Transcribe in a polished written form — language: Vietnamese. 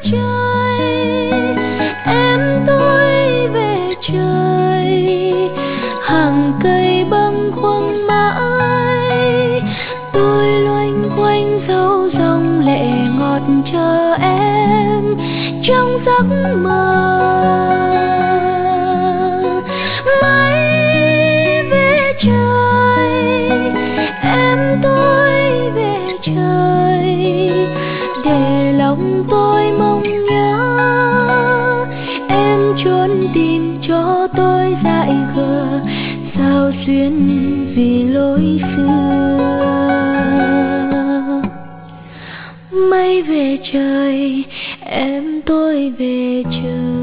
trời, em tôi về trời. Hàng cây bâng khuâng mãi, tôi loanh quanh dấu dòng lệ ngọt chờ em trong giấc mơ. Mây về trời, em tôi về trời, để lòng tôi mong nhớ. Em trốn tìm cho tôi dại khờ, sao duyên vì lối xưa. Mây về trời, em tôi về trời.